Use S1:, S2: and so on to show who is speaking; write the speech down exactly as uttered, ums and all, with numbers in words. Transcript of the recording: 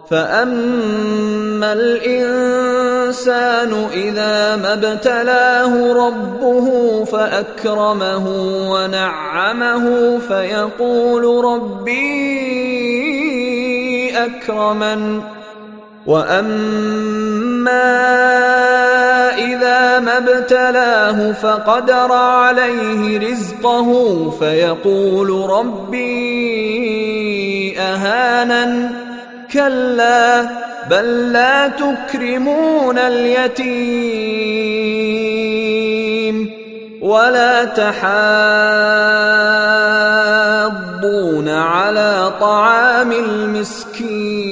S1: فأما الإنسان إذا ما ابتلاه ربه فأكرمه ونعمه فيقول ربي أكرمن وأما إذا ما ابتلاه فقدر عليه رزقه فيقول ربي أهانن كلا بل لا تكرمون اليتيم ولا تحاضون على طعام المسكين